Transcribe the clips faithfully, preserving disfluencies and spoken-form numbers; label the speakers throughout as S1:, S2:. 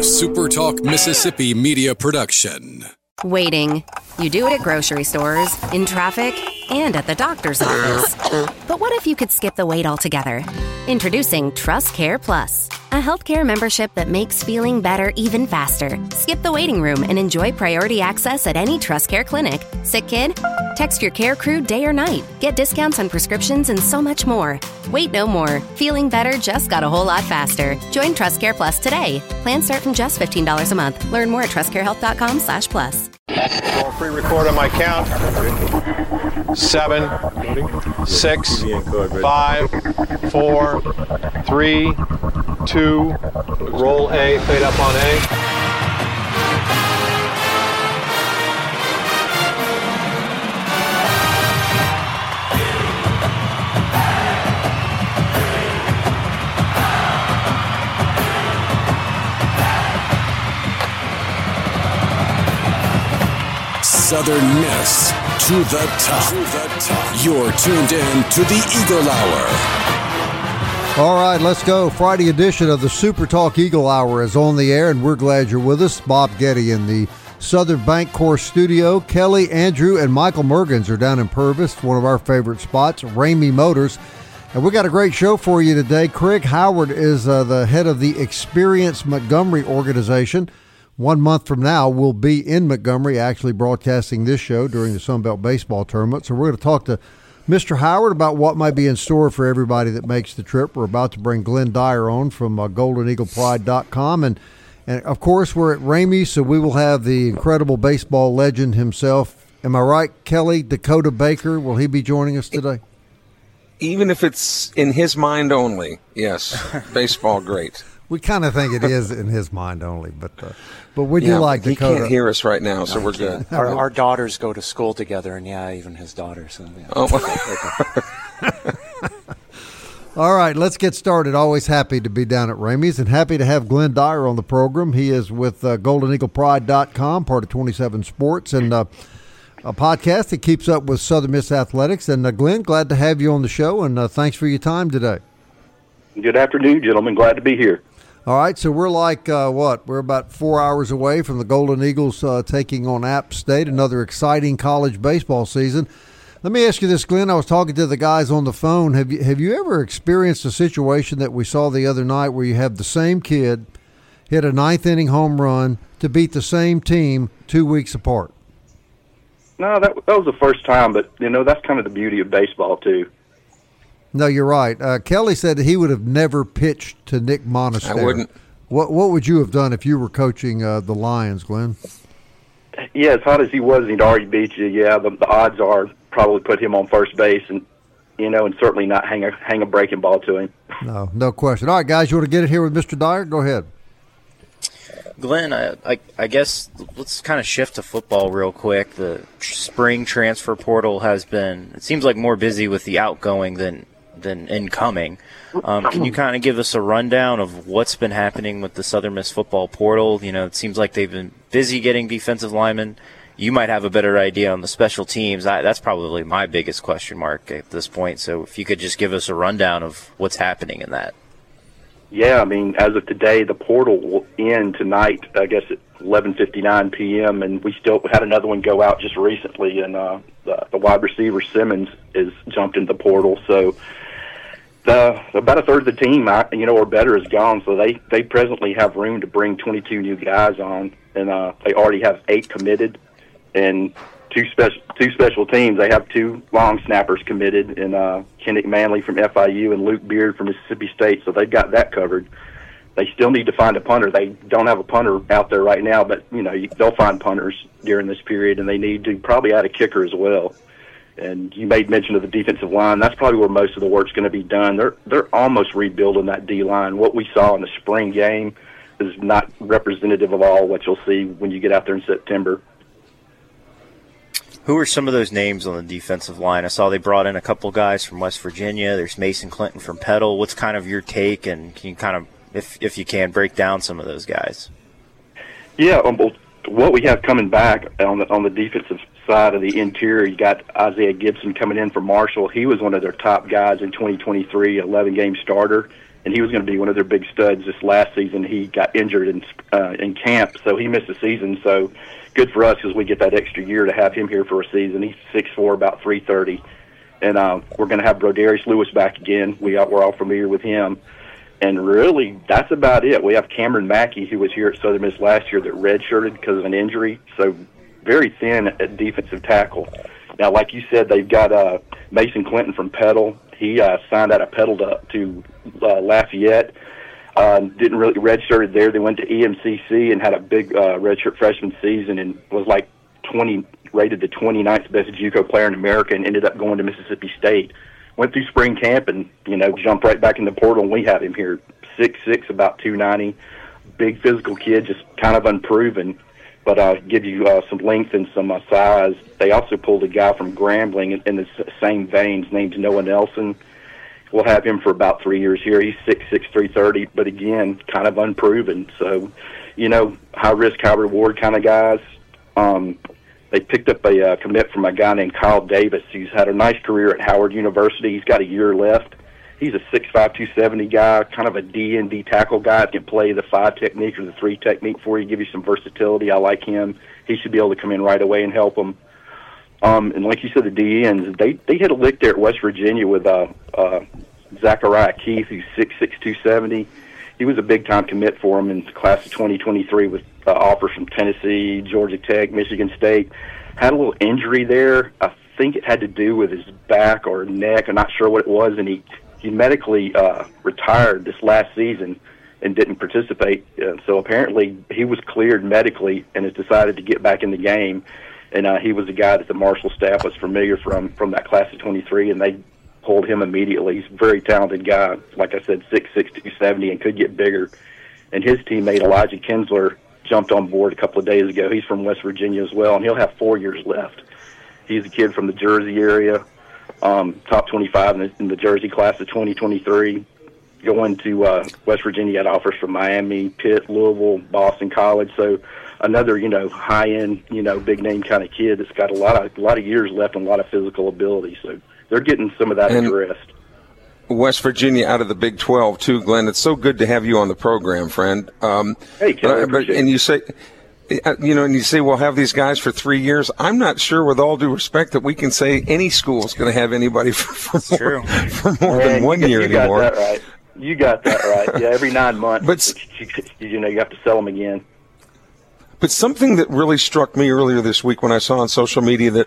S1: A Super Talk Mississippi media production.
S2: Waiting. You do it at grocery stores, in traffic, and at the doctor's office. But what if you could skip the wait altogether? Introducing Trust Care Plus, a healthcare membership that makes feeling better even faster. Skip the waiting room and enjoy priority access at any Trust Care clinic. Sick kid? Text your care crew day or night. Get discounts on prescriptions and so much more. Wait no more. Feeling better just got a whole lot faster. Join Trust Care Plus today. Plans start from just fifteen dollars a month. Learn more at trustcarehealth.com slash plus.
S3: I'll pre-record on my count. Seven, six, five, four, three, two, roll A, fade up on A.
S1: Southern Miss to the top. To the top. You're tuned in to the Eagle Hour.
S4: All right, let's go. Friday edition of the Super Talk Eagle Hour is on the air, and we're glad you're with us. Bob Getty in the Southern Bancorp studio. Kelly, Andrew, and Michael Mergens are down in Purvis, one of our favorite spots, Ramey Motors. And we got a great show for you today. Craig Howard is uh, the head of the Experience Montgomery organization. One month from now, we'll be in Montgomery actually broadcasting this show during the Sun Belt Baseball Tournament. So we're going to talk to Mister Howard about what might be in store for everybody that makes the trip. We're about to bring Glenn Dyer on from uh, golden eagle pride dot com. And, and, of course, we're at Ramey, so we will have the incredible baseball legend himself. Am I right, Kelly? Dakota Baker, will he be joining us today?
S5: Even if it's in his mind only, yes. Baseball great.
S4: We kind of think it is in his mind only, but uh, but we do
S5: yeah,
S4: like
S5: he
S4: Dakota.
S5: He can't hear us right now, so
S6: no,
S5: we're good.
S6: Our, our daughters go to school together, and yeah, even his daughter. So yeah.
S5: Oh,
S4: all right, let's get started. Always happy to be down at Ramey's and happy to have Glenn Dyer on the program. He is with uh, golden eagle pride dot com, part of twenty-seven Sports, and uh, a podcast that keeps up with Southern Miss athletics. And uh, Glenn, glad to have you on the show, and uh, thanks for your time today.
S7: Good afternoon, gentlemen. Glad to be here.
S4: All right, so we're like, uh, what, we're about four hours away from the Golden Eagles uh, taking on App State, another exciting college baseball season. Let me ask you this, Glenn. I was talking to the guys on the phone. Have you have you ever experienced a situation that we saw the other night where you have the same kid hit a ninth-inning home run to beat the same team two weeks apart?
S7: No, that, that was the first time, but, you know, that's kind of the beauty of baseball, too.
S4: No, you're right. Uh, Kelly said that he would have never pitched to Nick Monastery.
S5: I wouldn't.
S4: What What would you have done if you were coaching uh, the Lions, Glenn?
S7: Yeah, as hot as he was, he'd already beat you. Yeah, the, the odds are probably put him on first base, and you know, and certainly not hang a hang a breaking ball to him.
S4: No, no question. All right, guys, you want to get it here with Mister Dyer? Go ahead.
S6: Glenn, I, I, I guess let's kind of shift to football real quick. The spring transfer portal has been, it seems like, more busy with the outgoing than than incoming. Um, can you kind of give us a rundown of what's been happening with the Southern Miss football portal? You know, it seems like they've been busy getting defensive linemen. You might have a better idea on the special teams. I, that's probably my biggest question mark at this point. So if you could just give us a rundown of what's happening in that.
S7: Yeah, I mean, as of today, the portal will end tonight, I guess at eleven fifty-nine p.m., and we still had another one go out just recently, and uh, the, the wide receiver Simmons is jumped into the portal. So the, about a third of the team, you know, or better is gone, so they, they presently have room to bring twenty-two new guys on, and uh, they already have eight committed, and two special two special teams. They have two long snappers committed, and uh, Kenneth Manley from F I U and Luke Beard from Mississippi State, so they've got that covered. They still need to find a punter. They don't have a punter out there right now, but, you know, they'll find punters during this period, and they need to probably add a kicker as well. And you made mention of the defensive line. That's probably where most of the work's going to be done. They're they're almost rebuilding that D-line. What we saw in the spring game is not representative of all what you'll see when you get out there in September.
S6: Who are some of those names on the defensive line? I saw they brought in a couple guys from West Virginia. There's Mason Clinton from Petal. What's kind of your take, and can you kind of, if if you can, break down some of those guys?
S7: Yeah, um, what we have coming back on the on the defensive side of the interior, you got Isaiah Gibson coming in from Marshall. He was one of their top guys in twenty twenty-three, eleven-game starter. and he was going to be one of their big studs this last season. He got injured in uh, in camp, so he missed the season. So good for us because we get that extra year to have him here for a season. He's six foot four, about three thirty, and uh, we're going to have Broderius Lewis back again. We are, we're all familiar with him. And really, that's about it. We have Cameron Mackey, who was here at Southern Miss last year, that redshirted because of an injury. So very thin at defensive tackle. Now, like you said, they've got uh, Mason Clinton from Petal. He uh, signed out of Petal to, to uh, Lafayette. Uh, didn't really redshirted there. They went to E M C C and had a big uh, redshirt freshman season and was like twenty rated the twenty-ninth best JUCO player in America and ended up going to Mississippi State. Went through spring camp and, you know, jumped right back in the portal, and we have him here. six six, about two ninety. Big physical kid, just kind of unproven, but uh, give you uh, some length and some uh, size. They also pulled a guy from Grambling in, in the same veins named Noah Nelson. We'll have him for about three years here. He's six six, three thirty, but again, kind of unproven. So, you know, high risk, high reward kind of guys. Um, they picked up a uh, commit from a guy named Kyle Davis. He's had a nice career at Howard University. He's got a year left. He's a six five, two seventy guy, kind of a D and D tackle guy. Can play the five technique or the three technique for you, give you some versatility. I like him. He should be able to come in right away and help them. Um, and like you said, the D Ns, they they hit a lick there at West Virginia with uh, uh, Zachariah Keith, who's six six, two seventy. He was a big-time commit for him in the class of twenty twenty-three with uh, offers from Tennessee, Georgia Tech, Michigan State. Had a little injury there. I think it had to do with his back or neck. I'm not sure what it was, and he, he medically uh, retired this last season and didn't participate. Uh, so apparently he was cleared medically and has decided to get back in the game. And uh, he was a guy that the Marshall staff was familiar from from that class of twenty-three, and they pulled him immediately. He's a very talented guy. Like I said, six six, two seventy, and could get bigger. And his teammate, Elijah Kinsler, jumped on board a couple of days ago. He's from West Virginia as well, and he'll have four years left. He's a kid from the Jersey area, um, top twenty-five in the, in the Jersey class of twenty twenty-three. Going to uh, West Virginia, had offers from Miami, Pitt, Louisville, Boston College. So another, you know, high-end, you know, big-name kind of kid that's got a lot of a lot of years left and a lot of physical ability. So they're getting some of that
S5: and
S7: addressed.
S5: West Virginia out of the Big twelve, too, Glenn. It's so good to have you on the program, friend. Um,
S7: hey, Kelly,
S5: uh, but, and you say, you know, and you say we'll have these guys for three years. I'm not sure, with all due respect, that we can say any school is going to have anybody for, for more, for more
S7: Man,
S5: than one
S7: you,
S5: year
S7: you
S5: anymore.
S7: Got that right. You got that right. Yeah, every nine months, but, you know, you have to sell them again.
S5: But something that really struck me earlier this week when I saw on social media that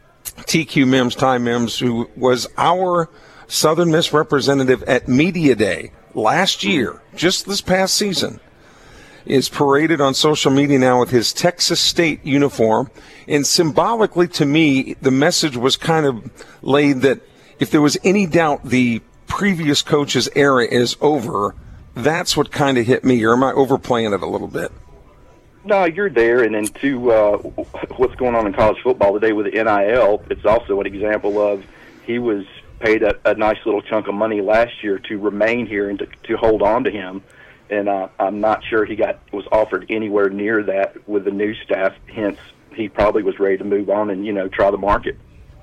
S5: T Q Mims, Ty Mims, who was our Southern Miss representative at Media Day last year, just this past season, is paraded on social media now with his Texas State uniform. And symbolically, to me, the message was kind of laid that if there was any doubt the previous coach's era is over, that's what kind of hit me. Or am I overplaying it a little bit?
S7: No, you're there. And then to uh, what's going on in college football today with the N I L, it's also an example of he was paid a, a nice little chunk of money last year to remain here and to, to hold on to him. And uh, I'm not sure he got was offered anywhere near that with the new staff. Hence, he probably was ready to move on and, you know, try the market.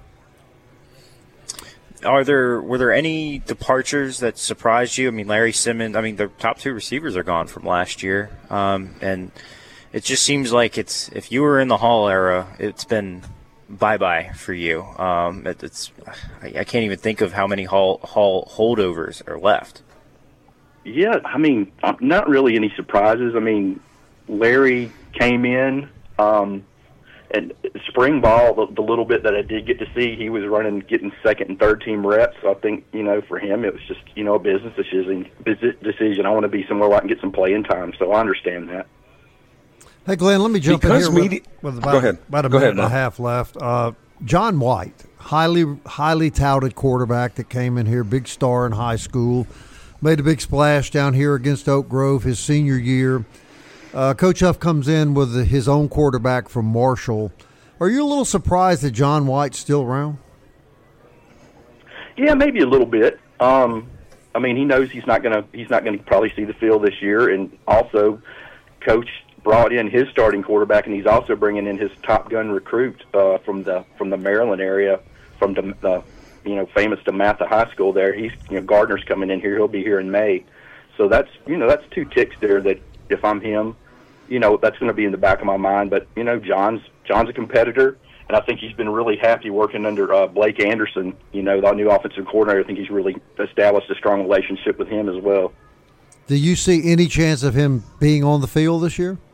S6: Are there were there any departures that surprised you? I mean, Larry Simmons. I mean, the top two receivers are gone from last year, um, and it just seems like it's if you were in the Hall era, it's been bye bye for you. Um, it, it's I, I can't even think of how many Hall Hall holdovers are left.
S7: Yeah, I mean, not really any surprises. I mean, Larry came in. Um, And spring ball, the, the little bit that I did get to see, he was running, getting second and third team reps. So I think, you know, for him, it was just, you know, a business decision. decision. I want to be somewhere where I can get some playing time. So I understand that.
S4: Hey, Glenn, let me jump
S5: because
S4: in here
S5: media,
S4: with, with about,
S5: go ahead.
S4: about a
S5: go
S4: minute
S5: ahead,
S4: and a half left. Uh, John White, highly, highly touted quarterback that came in here, big star in high school, made a big splash down here against Oak Grove his senior year. Uh, Coach Huff comes in with his own quarterback from Marshall. Are you a little surprised that John White's still around?
S7: Yeah, maybe a little bit. Um, I mean, he knows he's not going to he's not going to probably see the field this year, and also, Coach brought in his starting quarterback, and he's also bringing in his Top Gun recruit uh, from the from the Maryland area, from the uh, you know famous DeMatha High School. There, he's you know Gardner's coming in here. He'll be here in May. So that's, you know, that's two ticks there that if I'm him, you know, that's going to be in the back of my mind. But, you know, John's John's a competitor, and I think he's been really happy working under uh, Blake Anderson, you know, the new offensive coordinator. I think he's really established a strong relationship with him as well.
S4: Do you see any chance of him being on the field this year?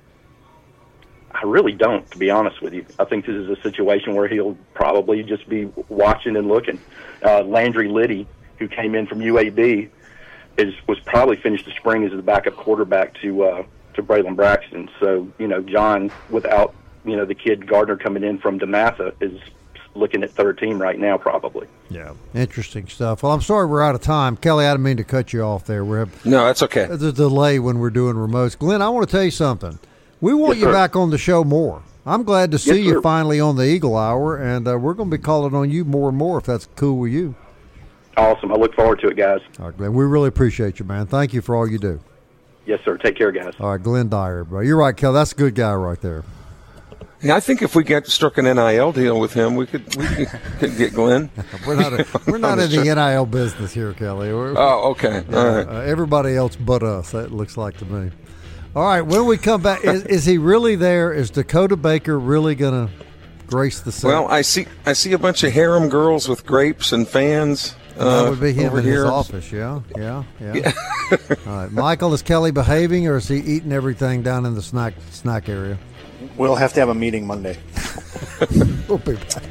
S7: I really don't, to be honest with you. I think this is a situation where he'll probably just be watching and looking. Uh, Landry Liddy, who came in from U A B, is was probably finished the spring as the backup quarterback to uh, to Braylon Braxton. So, you know, John, without, you know, the kid Gardner coming in from DeMatha, is looking at third team right now probably.
S4: Yeah. Interesting stuff. Well, I'm sorry we're out of time. Kelly, I didn't mean to cut you off there. We're
S5: No, that's okay.
S4: There's a delay when we're doing remotes. Glenn, I want to tell you something. We want
S7: Yes,
S4: you
S7: sir.
S4: back on the show more. I'm glad to see
S7: Yes,
S4: you
S7: sir.
S4: finally on the Eagle Hour, and uh, we're going to be calling on you more and more if that's cool with you.
S7: Awesome. I look forward to it, guys.
S4: All right, Glenn, we really appreciate you, man. Thank you for all you do.
S7: Yes, sir. Take care, guys.
S4: All right, Glenn Dyer, bro. You're right, Kelly. That's a good guy right there.
S5: Yeah, I think if we get struck an N I L deal with him, we could we could, could get Glenn.
S4: We're not a, we're not in the N I L business here, Kelly. We're,
S5: Oh, okay.
S4: yeah,
S5: All right.
S4: uh, everybody else but us, that looks like to me. All right, when we come back, is, is he really there? Is Dakota Baker really going to grace the set?
S5: Well, I see I see a bunch of harem girls with grapes and fans. Uh,
S4: that would be him
S5: over
S4: in
S5: here.
S4: his office, yeah, yeah, yeah. All right, Michael, is Kelly behaving, or is he eating everything down in the snack snack area?
S8: We'll have to have a meeting Monday.
S4: We'll be back.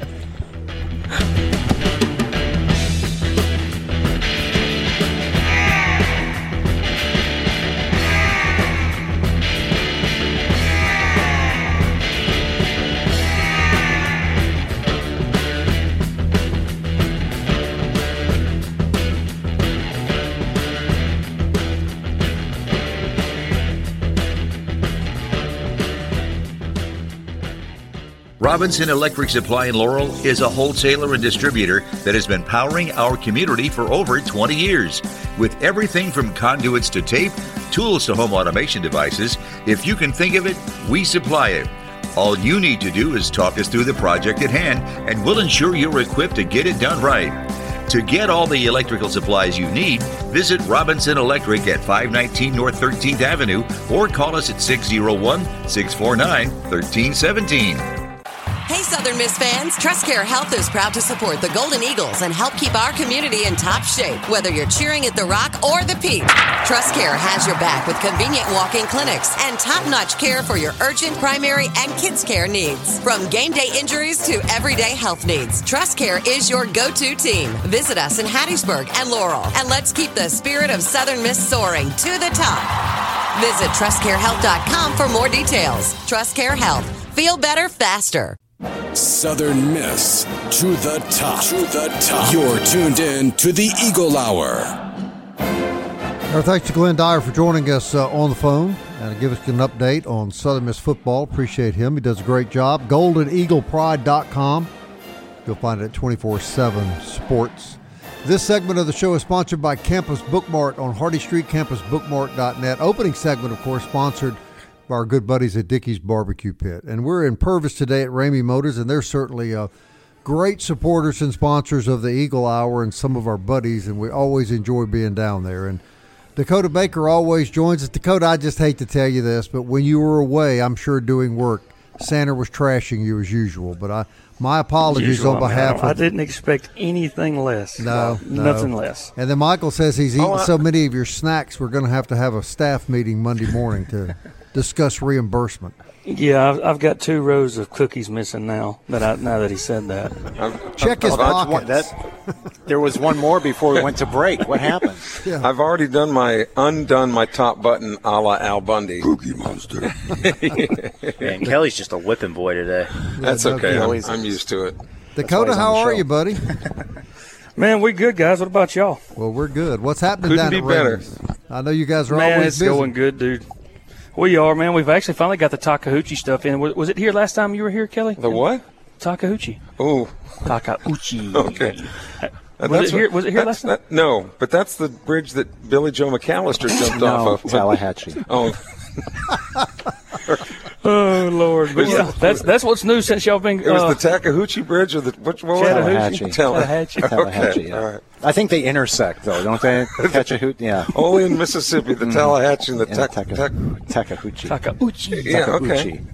S9: Robinson Electric Supply in Laurel is a wholesaler and distributor that has been powering our community for over twenty years. With everything from conduits to tape, tools to home automation devices, if you can think of it, we supply it. All you need to do is talk us through the project at hand, and we'll ensure you're equipped to get it done right. To get all the electrical supplies you need, visit Robinson Electric at five nineteen North thirteenth Avenue or call us at six oh one, six four nine, one three one seven.
S10: Hey, Southern Miss fans, TrustCare Health is proud to support the Golden Eagles and help keep our community in top shape, whether you're cheering at the Rock or the Peak. TrustCare has your back with convenient walk-in clinics and top-notch care for your urgent, primary, and kids' care needs. From game day injuries to everyday health needs, TrustCare is your go-to team. Visit us in Hattiesburg and Laurel, and let's keep the spirit of Southern Miss soaring to the top. Visit trust care health dot com for more details. TrustCare Health. Feel better faster.
S1: Southern Miss to the top. To the top. You're tuned in to the Eagle Hour.
S4: Our thanks to Glenn Dyer for joining us uh, on the phone and to give us an update on Southern Miss football. Appreciate him. He does a great job. golden eagle pride dot com. You'll find it at twenty-four seven Sports. This segment of the show is sponsored by Campus Bookmart on Hardy Street, campus bookmart dot net. Opening segment, of course, sponsored by our good buddies at Dickey's Barbecue Pit. And we're in Purvis today at Ramey Motors, and they're certainly uh, great supporters and sponsors of the Eagle Hour and some of our buddies, and we always enjoy being down there. And Dakota Baker always joins us. Dakota, I just hate to tell you this, but when you were away, I'm sure doing work, Santa was trashing you as usual. But I, my apologies
S11: Usual,
S4: on behalf
S11: I, mean, I
S4: of...
S11: I didn't expect anything less.
S4: No, no.
S11: Nothing less.
S4: And then Michael says he's eaten
S11: Oh, I-
S4: so many of your snacks, we're going to have to have a staff meeting Monday morning to discuss reimbursement.
S11: Yeah, I've, I've got two rows of cookies missing now. That I, now that he said that,
S4: Check his pockets.
S8: That, there was one more before we went to break. What happened?
S4: Yeah.
S5: I've already done my undone my top button a la Al Bundy. Cookie Monster.
S6: Man, Kelly's just a whipping boy today.
S5: That's
S4: no
S5: okay.
S4: kidding.
S5: I'm, I'm used to it.
S4: Dakota,
S8: he's on
S4: how
S8: the
S4: are
S8: show.
S4: you, buddy?
S11: man, we good guys. What about y'all?
S4: Well, we're good. What's happening
S5: Couldn't
S4: down
S5: be
S4: at
S5: better.
S4: Raymond's? I know you guys are
S11: Man,
S4: always
S11: it's
S4: busy.
S11: going good, dude. We are, man. We've actually finally got the Takahouchi stuff in. Was, was it here last time you were here, Kelly?
S5: The what?
S11: Takahouchi.
S5: Oh,
S11: Takahouchi.
S5: okay.
S11: Was
S5: That's
S11: it here?
S5: what-
S11: Was it here
S5: that's-
S11: last time?
S5: that- no, but that's the bridge that Billy Joe McAllister jumped
S8: No,
S5: off of.
S8: Tallahatchie.
S5: Oh,
S11: Oh, Lord! But yeah, that's that's what's new since y'all been. Uh,
S5: it was the Tallahatchie Bridge or the which one?
S8: Tallahatchie.
S11: Tallahatchie.
S8: Tallahatchie. Yeah.
S5: All right.
S8: I think they intersect though, don't they? Tallahatchie. Yeah.
S5: Only in Mississippi, the Tallahatchie and the
S8: Yeah,
S5: Tac-
S8: Taka-
S5: Tac-
S8: Takahoochie.
S11: Takauchi.
S5: Yeah, okay.
S8: Takahoochie.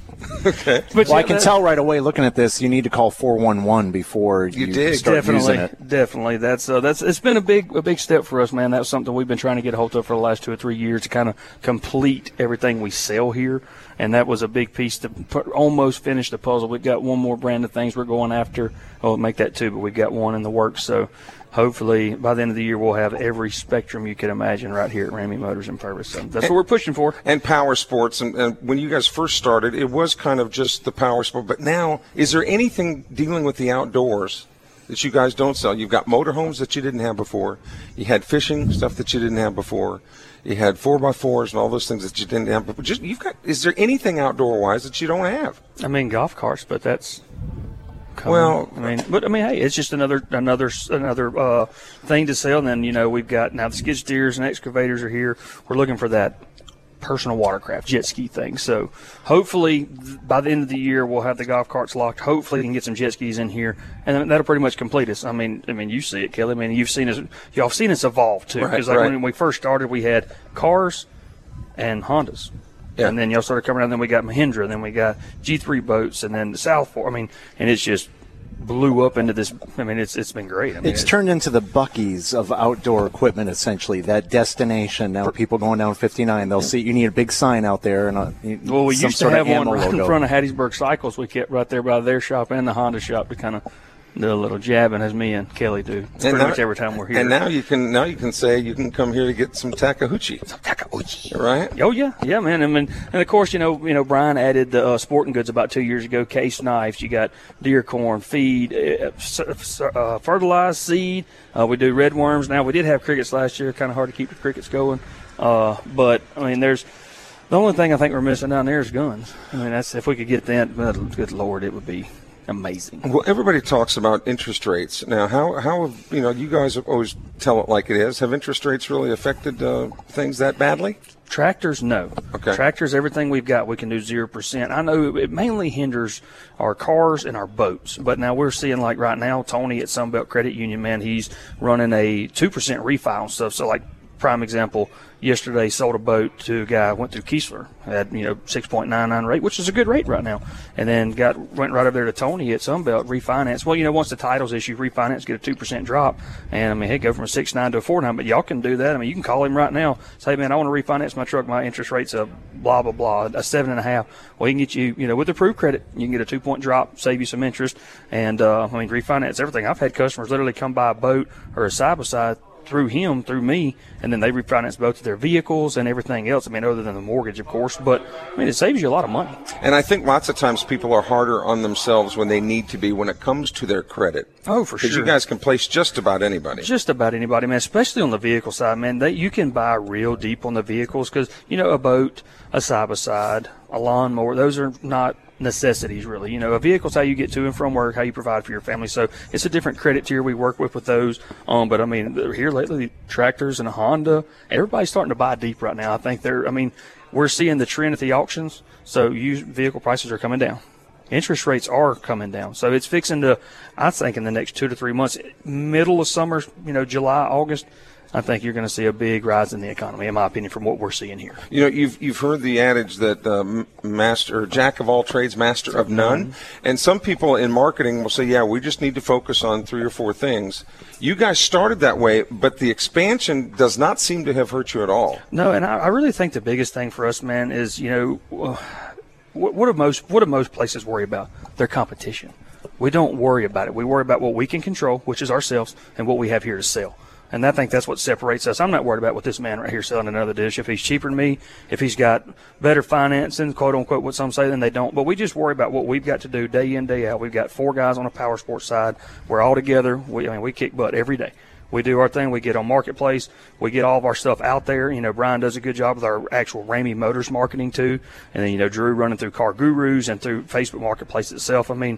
S5: Okay.
S11: But
S8: Well,
S11: yeah,
S8: I can
S11: that-
S8: tell right away looking at this, you need to call four one one before you,
S5: You dig.
S8: start
S11: Definitely,
S8: using it.
S11: definitely. That's uh, that's it's been a big a big step for us, man. That's something we've been trying to get a hold of for the last two or three years to kind of complete everything we sell here, and that was a big piece to put, almost finish the puzzle. We've got one more brand of things we're going after. Oh, make that two, but we've got one in the works. So hopefully by the end of the year we'll have every spectrum you can imagine right here at Ramey Motors in Purvis. So that's what we're pushing for.
S5: And power sports. And, and when you guys first started, it was kind of just the power sport. But now, is there anything dealing with the outdoors that you guys don't sell? You've got motorhomes that you didn't have before. You had fishing stuff that you didn't have before. You had four by fours and all those things that you didn't have before. Just you've got. Is there anything outdoor wise that you don't have?
S11: I mean, golf carts, but that's. Coming.
S5: Well,
S11: I mean, but I mean, hey, it's just another another another uh, thing to sell. And then you know we've got now the skid steers and excavators are here. We're looking for that personal watercraft jet ski thing. So hopefully th- by the end of the year we'll have the golf carts locked. Hopefully we can get some jet skis in here, and then that'll pretty much complete us. I mean, I mean, you see it, Kelly. I mean, you've seen us. Y'all have seen us evolve too.
S5: Right,
S11: Because like
S5: right.
S11: when we first started, we had cars and Hondas.
S5: Yeah.
S11: And then y'all started coming out, and then we got Mahindra, and then we got G three boats, and then the South Fork. I mean, and it's just blew up into this. I mean, it's it's been great. I mean,
S8: It's turned into the Buc-ee's of outdoor equipment, essentially. That destination. Now, people going down fifty-nine, they'll see you need a big sign out there and a,
S11: Well, we
S8: some
S11: used to
S8: sort
S11: have
S8: of
S11: one
S8: ammo
S11: right
S8: logo.
S11: in front of Hattiesburg Cycles. We kept right there by their shop and the Honda shop to kind of do a little jabbing, as me and Kelly do. It's pretty
S5: now-
S11: much every time we're here.
S5: And now you can now you can say you can come here to get some Takahoochie.
S11: Some Takahoochie.
S5: Right?
S11: Oh yeah, yeah, man. I mean, and of course, you know, you know, Brian added the uh, sporting goods about two years ago. Case knives. You got deer corn feed, uh, s- s- uh, fertilized seed. Uh, we do red worms now. We did have crickets last year. Kind of hard to keep the crickets going. Uh, but I mean, there's the only thing I think we're missing down there is guns. I mean, that's if we could get that. But good Lord, it would be amazing.
S5: Well, everybody talks about interest rates. Now, how, how have, you know, you guys always tell it like it is. Have interest rates really affected uh, things that badly?
S11: Tractors, no.
S5: Okay.
S11: Tractors, everything we've got, we can do zero percent. I know it mainly hinders our cars and our boats. But now we're seeing, like right now, Tony at Sunbelt Credit Union, man, he's running a two percent refi on stuff. So, like, prime example, yesterday sold a boat to a guy, went through Keesler, had, you know, six point nine nine rate, which is a good rate right now. And then got went right over there to Tony at Sunbelt, refinance. Well, you know, once the title's issued, refinance, get a two percent drop. And, I mean, he'd go from a six nine to a four nine, but y'all can do that. I mean, you can call him right now, say, man, I want to refinance my truck. My interest rate's a blah, blah, blah, a seven and a half. Well, he can get you, you know, with approved credit, you can get a two point drop, save you some interest. And, uh, I mean, refinance everything. I've had customers literally come buy a boat or a side by side through him, through me, and then they refinance both of their vehicles and everything else. I mean, other than the mortgage, of course. But, I mean, it saves you a lot of money.
S5: And I think lots of times people are harder on themselves when they need to be when it comes to their credit.
S11: Oh, for
S5: Because
S11: sure.
S5: you guys can place just about anybody.
S11: Just about anybody, man, especially on the vehicle side, man. They, you can buy real deep on the vehicles because, you know, a boat, a side-by-side, a lawnmower, those are not necessities, really. You know, a vehicle's how you get to and from work, how you provide for your family. So it's a different credit tier we work with with those. Um, but, I mean, here lately, tractors and a Honda, everybody's starting to buy deep right now. I think they're, I mean, we're seeing the trend at the auctions. So used vehicle prices are coming down. Interest rates are coming down. So it's fixing to, I think, in the next two to three months, middle of summer, you know, July, August, I think you're going to see a big rise in the economy, in my opinion, from what we're seeing here.
S5: You know, you've you've heard the adage that um, master, jack of all trades, master of none. And some people in marketing will say, yeah, we just need to focus on three or four things. You guys started that way, but the expansion does not seem to have hurt you at all.
S11: No, and I, I really think the biggest thing for us, man, is, you know, uh, what, what do most what do most places worry about? Their competition. We don't worry about it. We worry about what we can control, which is ourselves, and what we have here to sell. And I think that's what separates us. I'm not worried about what this man right here selling another dish. If he's cheaper than me, if he's got better financing, quote unquote, what some say, then they don't. But we just worry about what we've got to do day in, day out. We've got four guys on the power sports side. We're all together. We, I mean, we kick butt every day. We do our thing. We get on Marketplace. We get all of our stuff out there. You know, Brian does a good job with our actual Ramey Motors marketing too. And then, you know, Drew running through Car Gurus and through Facebook Marketplace itself. I mean,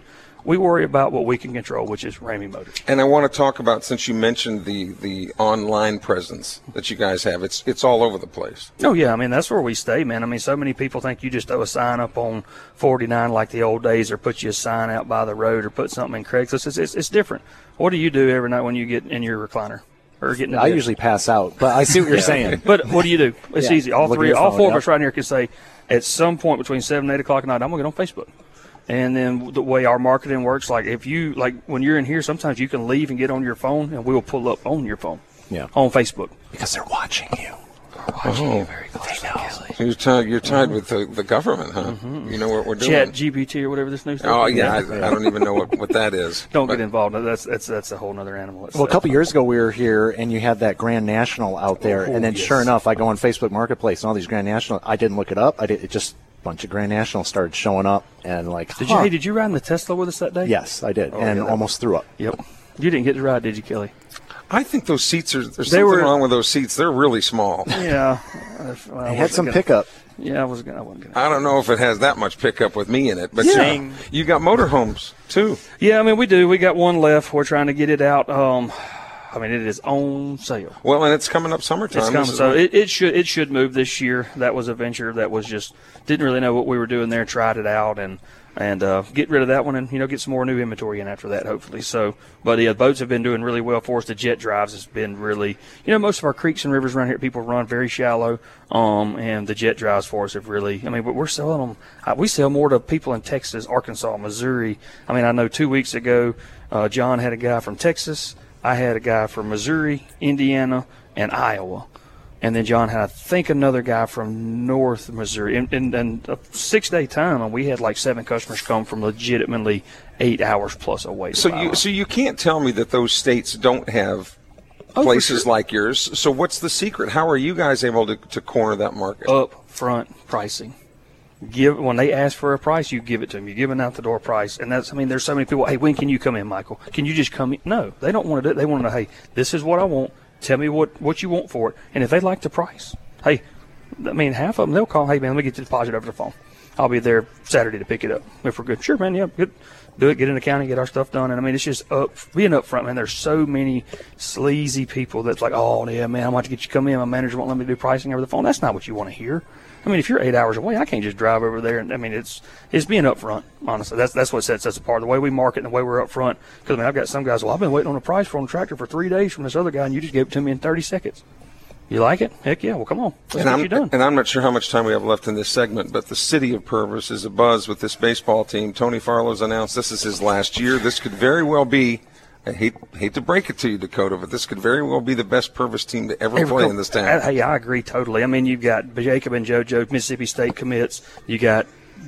S11: we worry about what we can control, which is Ramey Motors.
S5: And I want to talk about, since you mentioned the, the online presence that you guys have, it's it's all over the place.
S11: Oh, yeah. I mean, that's where we stay, man. I mean, so many people think you just throw a sign up on forty-nine like the old days, or put you a sign out by the road, or put something in Craigslist. It's, it's, it's different. What do you do every night when you get in your recliner? Or getting
S8: I usually pass out, but I see what you're
S11: yeah.
S8: saying.
S11: But what do you do? It's
S8: yeah.
S11: easy. All
S8: Look
S11: three, all
S8: phone,
S11: four
S8: yep.
S11: of us right here can say, at some point between seven and eight o'clock at night, I'm going to get on Facebook. And then the way our marketing works, like if you, like when you're in here, sometimes you can leave and get on your phone, and we will pull up on your phone.
S8: Yeah.
S11: On Facebook.
S8: Because they're watching you.
S11: They're watching
S5: oh.
S11: you very closely.
S5: So you're tied, you're tied mm-hmm. with the, the government, huh?
S11: Mm-hmm.
S5: You know what we're doing?
S11: Chat G P T or whatever this new stuff
S5: Oh,
S11: is.
S5: yeah. I, I don't even know what, what that is.
S11: Don't
S5: but.
S11: get involved. That's that's that's a whole other animal.
S8: Well, a couple years ago, we were here, and you had that Grand National out there.
S11: Oh,
S8: and then,
S11: yes.
S8: sure enough, I go on Facebook Marketplace, and all these Grand National, I didn't look it up. I did, it just a bunch of Grand National started showing up. And like,
S11: Did
S8: huh.
S11: you, hey, did you ride in the Tesla with us that day?
S8: Yes, I did.
S11: Oh,
S8: and
S11: yeah,
S8: almost threw up.
S11: Yep. You didn't get to ride, did you, Kelly?
S5: I think those seats are, there's
S11: They
S5: something
S11: were-
S5: wrong with those seats. They're really small.
S11: Yeah. Well,
S8: They had some pickup.
S11: Yeah, I was gonna. I wasn't gonna.
S5: I don't know if it has that much pickup with me in it, but
S11: Yeah.
S5: you, you got motorhomes too.
S11: Yeah, I mean we do. We got one left. We're trying to get it out. Um, I mean it is on sale.
S5: Well, and it's coming up summertime.
S11: It's coming,
S5: This is
S11: so
S5: what-
S11: it, it should it should move this year. That was a venture that was just didn't really know what we were doing there. Tried it out and and uh, get rid of that one and you know get some more new inventory in after that hopefully. So, but yeah, boats have been doing really well for us. The jet drives has been really you know most of our creeks and rivers around here people run very shallow. Um, and the jet drives for us have really. I mean, but we're selling them. Uh, we sell more to people in Texas, Arkansas, Missouri. I mean, I know two weeks ago, uh, John had a guy from Texas. I had a guy from Missouri, Indiana, and Iowa. And then John had, I think, another guy from North Missouri. In, in, in a six-day time, and we had like seven customers come from legitimately eight hours plus away.
S5: So you so you can't tell me that those states don't have
S11: Oh, for
S5: places
S11: sure.
S5: like yours. So what's the secret? How are you guys able to, to corner that market?
S11: Upfront pricing. Give when they ask for a price, you give it to them. You're giving out the door price, and that's. I mean, there's so many people. Hey, when can you come in, Michael? Can you just come in? No, they don't want to do it. They want to know. Hey, this is what I want. Tell me what, what you want for it, and if they like the price, hey, I mean, half of them they'll call. Hey, man, let me get the deposit over the phone. I'll be there Saturday to pick it up if we're good. Sure, man. Yeah, good. Do it. Get in the county, get our stuff done, and I mean, it's just up being up front, man. There's so many sleazy people that's like, oh yeah, man, I'm about to get you to come in. My manager won't let me do pricing over the phone. That's not what you want to hear. I mean, if you're eight hours away, I can't just drive over there. And I mean, it's it's being upfront. Honestly, that's that's what sets us apart. The way we market and the way we're upfront. Because I mean, I've got some guys. Well, I've been waiting on a price for a tractor for three days from this other guy, and you just gave it to me in thirty seconds. You like it? Heck yeah. Well, come on. Let's
S5: And
S11: get
S5: I'm,
S11: you done.
S5: and I'm not sure how much time we have left in this segment, but the city of Purvis is abuzz with this baseball team. Tony Farlow's announced this is his last year. This could very well be, I hate hate to break it to you, Dakota, but this could very well be the best Purvis team to ever
S11: Hey,
S5: play
S11: Rico,
S5: in this town.
S11: Hey, I agree totally. I mean, you've got Jacob and JoJo, Mississippi State commits. You got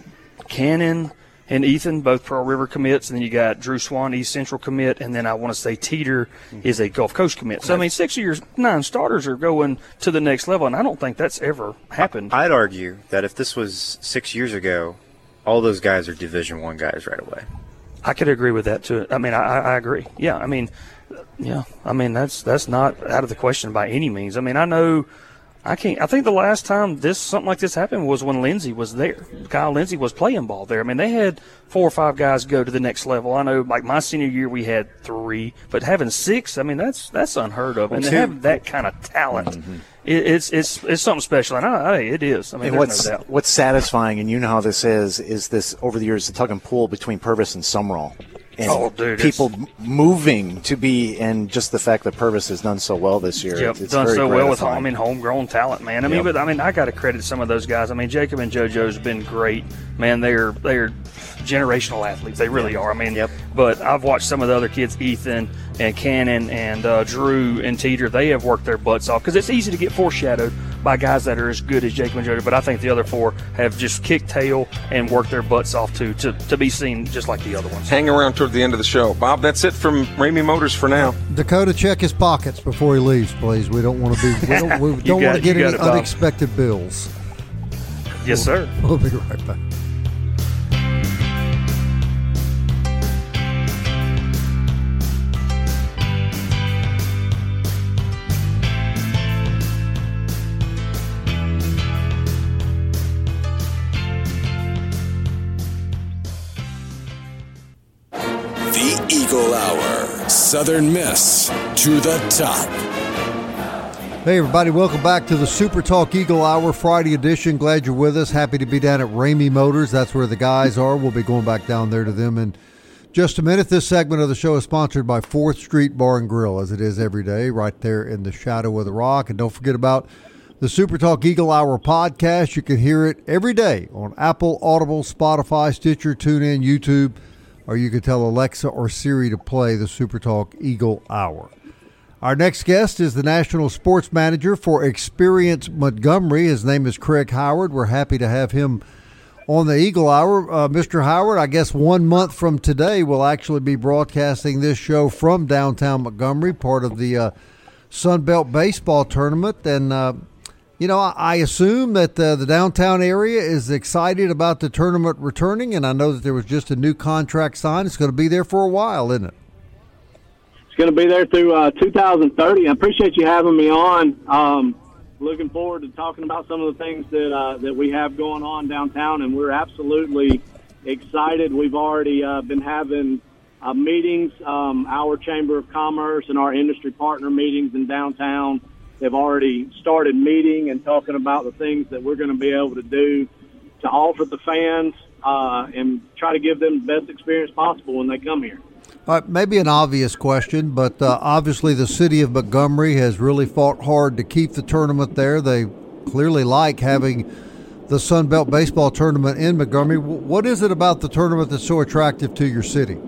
S11: Cannon and Ethan, both Pearl River commits, and then you got Drew Swan, East Central commit, and then I want to say Teeter is a Gulf Coast commit. So, I mean, six of your nine starters are going to the next level, and I don't think that's ever happened.
S6: I'd argue that if this was six years ago, all those guys are Division One guys right away.
S11: I could agree with that, too. I mean, I, I agree. Yeah, I mean, yeah, I mean, that's that's not out of the question by any means. I mean, I know – I can't. I think the last time this something like this happened was when Lindsey was there. Kyle Lindsey was playing ball there. I mean, they had four or five guys go to the next level. I know, like my senior year, we had three, but having six, I mean, that's that's unheard of. And
S8: Well,
S11: to
S8: two-
S11: have that kind of talent,
S8: Mhm.
S11: it, it's it's it's something special. And I, I, it is. I mean,
S8: And
S11: there's
S8: what's
S11: no doubt.
S8: what's satisfying, and you know how this is, is this over the years the tug and pull between Purvis and Sumrall. And
S11: Oh, dude,
S8: people m- moving to be, and just the fact that Purvis has done so well this year.
S11: Yep,
S8: it's
S11: done
S8: very
S11: so well with
S8: gratifying.
S11: I mean homegrown talent, man. I mean,
S8: Yep.
S11: but I mean, I got to credit some of those guys. I mean, Jacob and JoJo's been great, man. They're they're generational athletes. They really are. I mean,
S6: Yep.
S11: But I've watched some of the other kids, Ethan and Cannon and uh, Drew and Teeter. They have worked their butts off because it's easy to get foreshadowed by guys that are as good as Jacob and JoJo. But I think the other four have just kicked tail and worked their butts off too to to be seen just like the other ones.
S5: Hang around toward the end of the show. Bob, that's it from Ramey Motors for now.
S4: Dakota, check his pockets before he leaves, please. We don't want to be. We don't, we
S11: You
S4: don't
S11: got
S4: want
S11: it,
S4: to get
S11: you got
S4: any
S11: it, Bob.
S4: unexpected bills.
S11: Yes, sir.
S4: We'll be right back.
S1: Eagle Hour. Southern Miss to the top.
S4: Hey, everybody. Welcome back to the Super Talk Eagle Hour Friday edition. Glad you're with us. Happy to be down at Ramey Motors. That's where the guys are. We'll be going back down there to them in just a minute. This segment of the show is sponsored by fourth Street Bar and Grill, as it is every day, right there in the shadow of the rock. And don't forget about the Super Talk Eagle Hour podcast. You can hear it every day on Apple, Audible, Spotify, Stitcher, TuneIn, YouTube, or you can tell Alexa or Siri to play the Super Talk Eagle Hour. Our next guest is the National Sports Manager for Experience Montgomery. His name is Craig Howard. We're happy to have him on the Eagle Hour. Uh, Mister Howard, I guess one month from today we'll actually be broadcasting this show from downtown Montgomery, part of the uh, Sun Belt Baseball Tournament. And, uh, you know, I, I assume that uh, the downtown area is excited about the tournament returning, and I know that there was just a new contract signed. It's going to be there for a while, isn't it?
S12: It's going to be there through uh, two thousand thirty. I appreciate you having me on. Um, Looking forward to talking about some of the things that uh, that we have going on downtown, and we're absolutely excited. We've already uh, been having uh, meetings. Um, our Chamber of Commerce and our industry partner meetings in downtown have already started meeting and talking about the things that we're going to be able to do to offer the fans uh, and try to give them the best experience possible when they come here.
S4: All right, maybe an obvious question, but uh, obviously the city of Montgomery has really fought hard to keep the tournament there. They clearly like having the Sun Belt Baseball Tournament in Montgomery. What is it about the tournament that's so attractive to your city?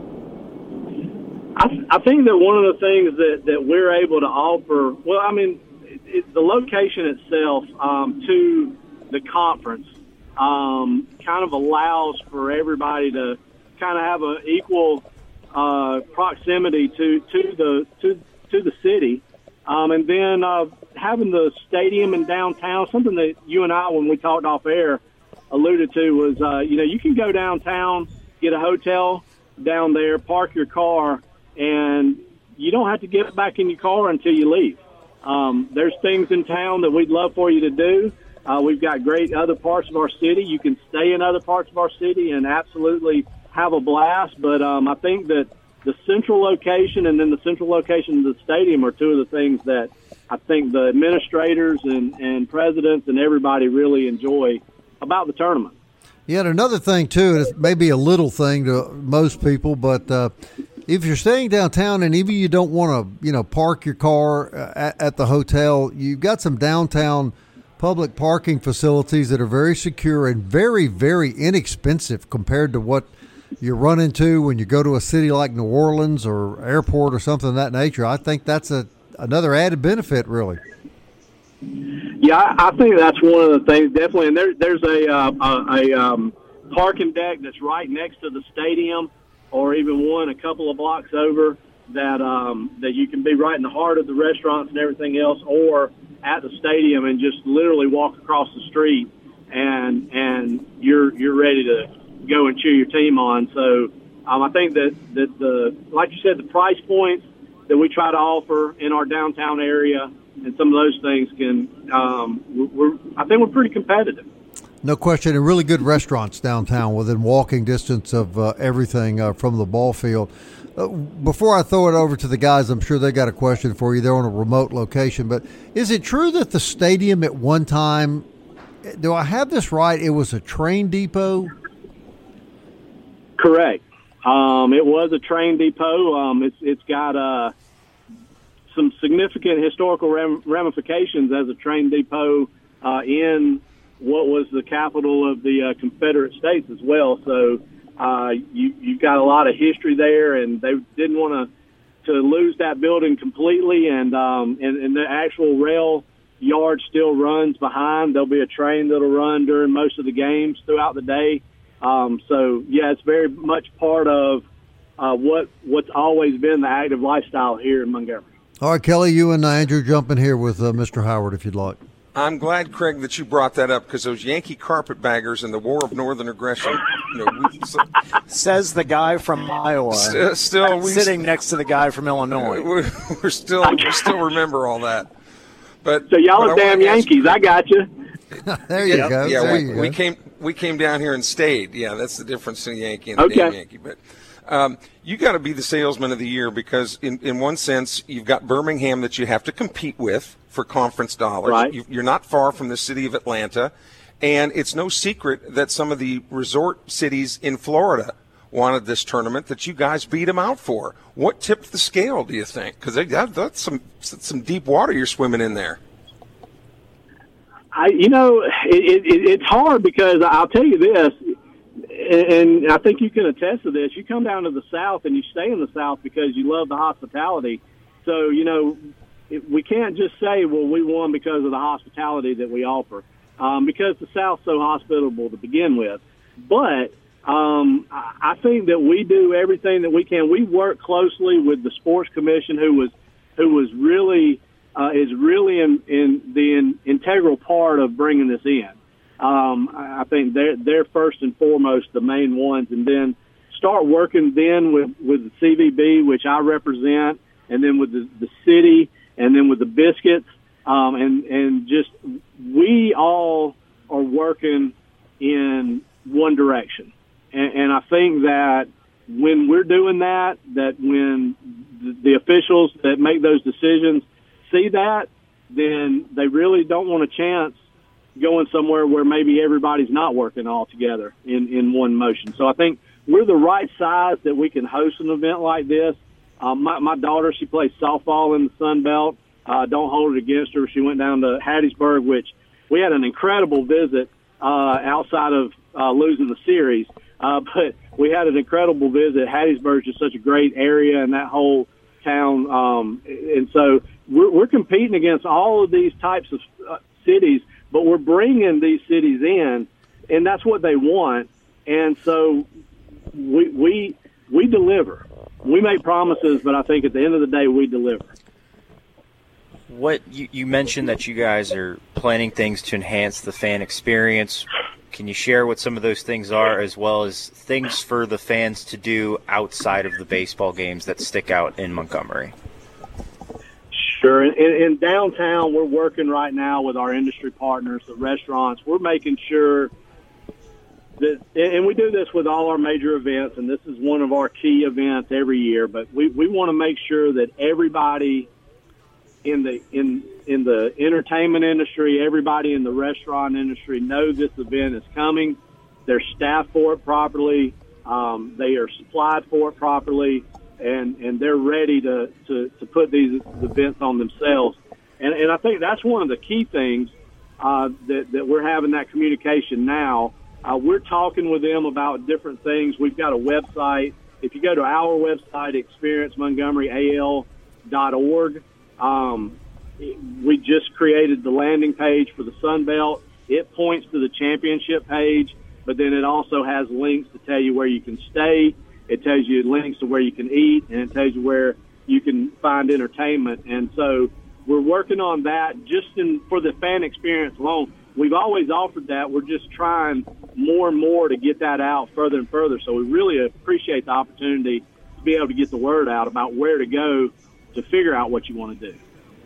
S12: I, I think that one of the things that, that we're able to offer, well, I mean, it, it, the location itself um, to the conference um, kind of allows for everybody to kind of have an equal Uh, proximity to, to the to to the city, um, and then uh, having the stadium in downtown. Something that you and I, when we talked off air, alluded to was, uh, you know, you can go downtown, get a hotel down there, park your car, and you don't have to get back in your car until you leave. Um, there's things in town that we'd love for you to do. Uh, we've got great other parts of our city. You can stay in other parts of our city and absolutely have a blast, but um, I think that the central location and then the central location of the stadium are two of the things that I think the administrators and, and presidents and everybody really enjoy about the tournament.
S4: Yeah, and another thing, too, and it may be a little thing to most people, but uh, if you're staying downtown and even you don't want to, you know, park your car at, at the hotel, you've got some downtown public parking facilities that are very secure and very, very inexpensive compared to what you run into when you go to a city like New Orleans or airport or something of that nature. I think that's a another added benefit, really.
S12: Yeah, I, I think that's one of the things, definitely. And there, there's a, uh, a, a um, parking deck that's right next to the stadium, or even one a couple of blocks over, that um, that you can be right in the heart of the restaurants and everything else, or at the stadium and just literally walk across the street, and and you're you're ready to go and cheer your team on. So um, I think that, that the, like you said, the price points that we try to offer in our downtown area and some of those things can, um, we're, I think we're pretty competitive.
S4: No question, and really good restaurants downtown within walking distance of uh, everything uh, from the ball field. Uh, before I throw it over to the guys, I'm sure they got a question for you. They're on a remote location, but is it true that the stadium at one time, do I have this right, it was a train depot?
S12: Correct. Um, it was a train depot. Um, it's it's got uh, some significant historical ram- ramifications as a train depot uh, in what was the capital of the uh, Confederate States as well. So uh, you you've got a lot of history there, and they didn't want to to lose that building completely. And um, and, and the actual rail yard still runs behind. There'll be a train that'll run during most of the games throughout the day. Um, so, yeah, it's very much part of uh, what what's always been the active lifestyle here in Montgomery.
S4: All right, Kelly, you and Andrew jump in here with uh, Mister Howard if you'd like.
S5: I'm glad, Craig, that you brought that up, because those Yankee carpetbaggers and the War of Northern Aggression, you know, we, so,
S8: says the guy from Iowa,
S5: st- still we,
S8: sitting next to the guy from Illinois.
S5: We're, we're still we still remember all that. But
S12: so y'all are damn Yankees. I got you.
S4: There you
S5: yeah,
S4: go.
S5: Yeah,
S4: there
S5: we,
S4: you
S5: we
S4: go.
S5: came we came down here and stayed. Yeah, that's the difference in a Yankee and a
S12: okay.
S5: damn Yankee. But Um, you got to be the salesman of the year because, in, in one sense, you've got Birmingham that you have to compete with for conference dollars.
S12: Right.
S5: You, you're not far from the city of Atlanta, and it's no secret that some of the resort cities in Florida wanted this tournament that you guys beat them out for. What tipped the scale, do you think? Because that, that's some that's some deep water you're swimming in there.
S12: I, you know, it, it, it's hard because I'll tell you this, and I think you can attest to this. You come down to the South and you stay in the South because you love the hospitality. So, you know, it, we can't just say, well, we won because of the hospitality that we offer, um, because the South's so hospitable to begin with. But um, I, I think that we do everything that we can. We work closely with the Sports Commission, who was who was really – Uh, is really in, in the in, integral part of bringing this in. Um, I I think they're, they're first and foremost the main ones, and then start working then with, with the C V B, which I represent, and then with the, the city, and then with the Biscuits, um, and, and just we all are working in one direction. And, and I think that when we're doing that, that when the, the officials that make those decisions see that, then they really don't want a chance going somewhere where maybe everybody's not working all together in, in one motion. So I think we're the right size that we can host an event like this. Um, my, my daughter, she plays softball in the Sun Belt. Uh, don't hold it against her. She went down to Hattiesburg, which we had an incredible visit uh, outside of uh, losing the series. Uh, but we had an incredible visit. Hattiesburg is just such a great area, and that whole town. Um, and so we're, we're competing against all of these types of uh, cities, but we're bringing these cities in, and that's what they want. And so we we we deliver. We make promises, but I think at the end of the day, we deliver.
S6: What you, you mentioned that you guys are planning things to enhance the fan experience. Can you share what some of those things are, as well as things for the fans to do outside of the baseball games that stick out in Montgomery?
S12: Sure. In, in downtown, we're working right now with our industry partners, the restaurants. We're making sure that, and we do this with all our major events, and this is one of our key events every year, but we, we want to make sure that everybody in the in in the entertainment industry, everybody in the restaurant industry know this event is coming. They're staffed for it properly. Um, they are supplied for it properly, and, and they're ready to, to, to put these events on themselves. And, and I think that's one of the key things uh, that, that we're having that communication now. Uh, we're talking with them about different things. We've got a website. If you go to our website, experience montgomery a l dot org, um, we just created the landing page for the Sun Belt. It points to the championship page, but then it also has links to tell you where you can stay. It tells you links to where you can eat, and it tells you where you can find entertainment. And so we're working on that just in, for the fan experience alone. We've always offered that. We're just trying more and more to get that out further and further. So we really appreciate the opportunity to be able to get the word out about where to go to figure out what you want to do.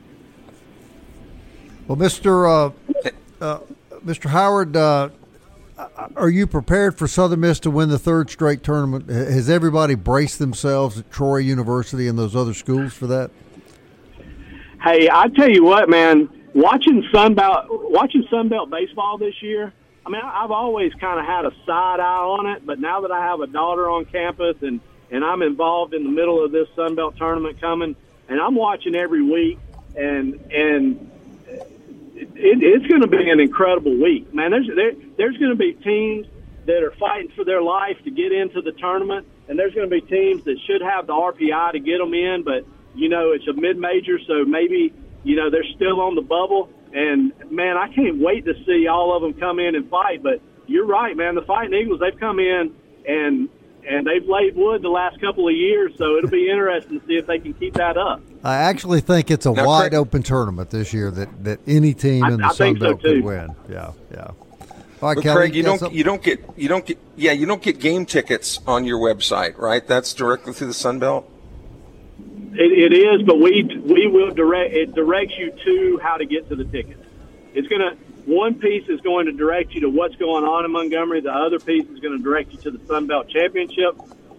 S4: Well, Mister Uh, uh, Mister Howard, uh, are you prepared for Southern Miss to win the third straight tournament? Has everybody braced themselves at Troy University and those other schools for that?
S12: Hey, I tell you what, man, watching Sunbelt, watching Sunbelt baseball this year, I mean, I've always kind of had a side eye on it, but now that I have a daughter on campus and, and I'm involved in the middle of this Sunbelt tournament coming, and I'm watching every week, and and it, it's going to be an incredible week, man. There's there, there's going to be teams that are fighting for their life to get into the tournament, and there's going to be teams that should have the R P I to get them in, but you know it's a mid-major, so maybe you know they're still on the bubble. And man, I can't wait to see all of them come in and fight. But you're right, man. The Fighting Eagles, they've come in and. And they've laid wood the last couple of years, so it'll be interesting to see if they can keep that up.
S4: I actually think it's a
S5: now,
S4: wide
S5: Craig,
S4: open tournament this year that, that any team
S12: I,
S4: in the
S12: I
S4: Sun Belt
S12: so
S4: could win. Yeah, yeah. All right,
S5: but
S4: Kelly,
S5: Craig, you don't
S4: something?
S5: you don't get you don't get yeah you don't get game tickets on your website, right? That's directly through the Sun Belt.
S12: It, it is, but we we will direct. It directs you to how to get to the tickets. It's gonna. One piece is going to direct you to what's going on in Montgomery. The other piece is going to direct you to the Sun Belt Championship.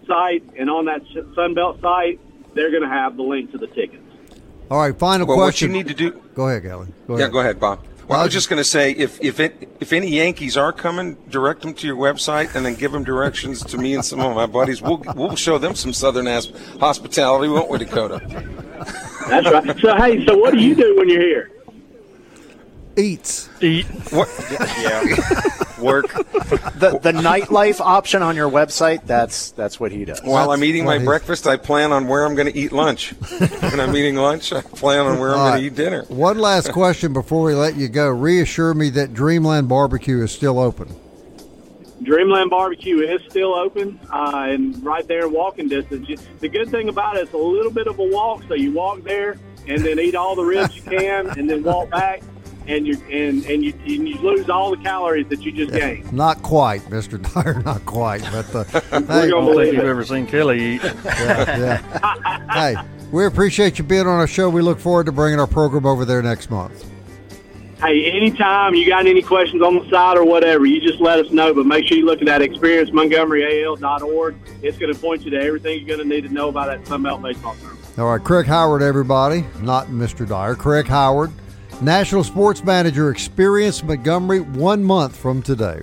S12: website, and on that Sunbelt site, they're going to have the link to the tickets.
S4: All right, final
S5: well,
S4: question.
S5: What you need to do.
S4: Go ahead, Kelly. Go ahead.
S5: Yeah, go ahead, Bob. Well, I was just going to say, if if it, if any Yankees are coming, direct them to your website, and then give them directions to me and some of my buddies. We'll we'll show them some Southern ass hospitality, won't we, Dakota?
S12: That's right. So hey, so what do you do when you're here?
S4: Eats.
S11: Eat.
S5: What?
S6: Yeah. Work.
S8: The the nightlife option on your website, that's that's what he does.
S5: While I'm eating my
S4: he's-
S5: breakfast, I plan on where I'm going to eat lunch. When I'm eating lunch, I plan on where I'm
S4: All
S5: going
S4: right.
S5: to eat dinner.
S4: One last question before we let you go. Reassure me that Dreamland Barbecue is still open.
S12: Dreamland Barbecue is still open, uh, and right there in walking distance. You- The good thing about it is a little bit of a walk, so you walk there and then eat all the ribs you can, and then walk back, and you and and you, and you lose all the calories that you just gained.
S4: Not quite, Mister Dyer, not quite. But uh,
S12: We're
S4: hey,
S11: I
S12: gonna
S11: don't
S12: believe
S11: think you've
S12: it.
S11: ever seen Kelly eat.
S4: yeah, yeah. Hey, we appreciate you being on our show. We look forward to bringing our program over there next month.
S12: Hey, anytime you got any questions on the side or whatever, you just let us know. But make sure you look at that experience montgomery a l dot org. It's going to point you to everything you're going to need to know about that Sunbelt baseball tournament.
S4: All right, Craig Howard, everybody, not Mister Dyer. Craig Howard, National Sports Manager, Experience Montgomery, one month from today.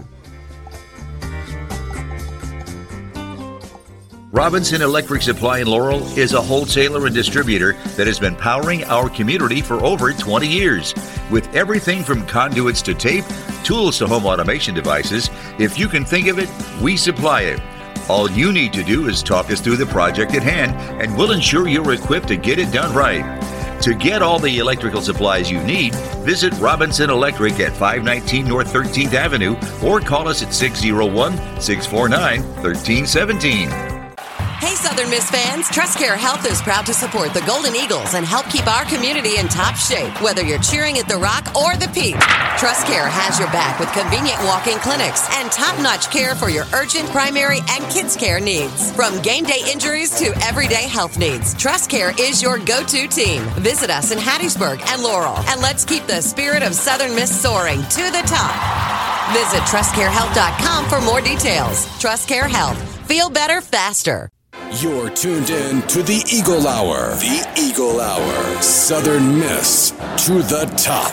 S9: Robinson Electric Supply in Laurel is a wholesaler and distributor that has been powering our community for over twenty years. With everything from conduits to tape, tools to home automation devices, if you can think of it, we supply it. All you need to do is talk us through the project at hand, and we'll ensure you're equipped to get it done right. To get all the electrical supplies you need, visit Robinson Electric at five nineteen North thirteenth Avenue or call us at six oh one, six four nine, one three one seven.
S10: Hey, Southern Miss fans, TrustCare Health is proud to support the Golden Eagles and help keep our community in top shape, whether you're cheering at the Rock or the Peak. TrustCare has your back with convenient walk-in clinics and top-notch care for your urgent, primary, and kids' care needs. From game day injuries to everyday health needs, TrustCare is your go-to team. Visit us in Hattiesburg and Laurel, and let's keep the spirit of Southern Miss soaring to the top. Visit trust care health dot com for more details. TrustCare Health. Feel better faster.
S1: You're tuned in to the Eagle Hour. The Eagle Hour. Southern Miss to the top.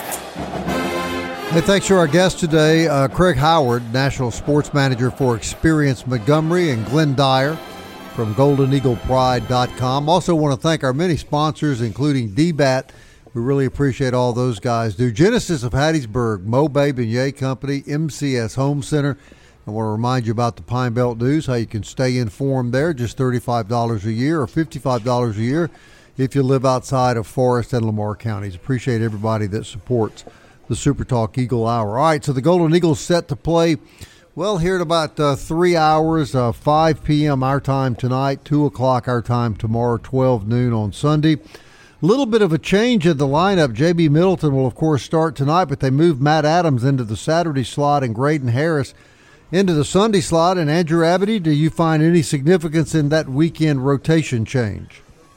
S4: Hey, thanks to our guest today, uh, Craig Howard, National Sports Manager for Experience Montgomery, and Glenn Dyer from golden eagle pride dot com. Also want to thank our many sponsors, including D BAT. We really appreciate all those guys do. Genesis of Hattiesburg, Mo Babe and Yay Company, M C S Home Center. I want to remind you about the Pine Belt News, how you can stay informed there, just thirty-five dollars a year or fifty-five dollars a year if you live outside of Forest and Lamar counties. Appreciate everybody that supports the Super Talk Eagle Hour. All right, so the Golden Eagles set to play, well, here in about uh, three hours, uh, five p.m. our time tonight, two o'clock our time tomorrow, twelve noon on Sunday. A little bit of a change in the lineup. J B Middleton will, of course, start tonight, but they moved Matt Adams into the Saturday slot and Graydon Harris into the Sunday slot. And Andrew Abity, do you find any significance in that weekend rotation change?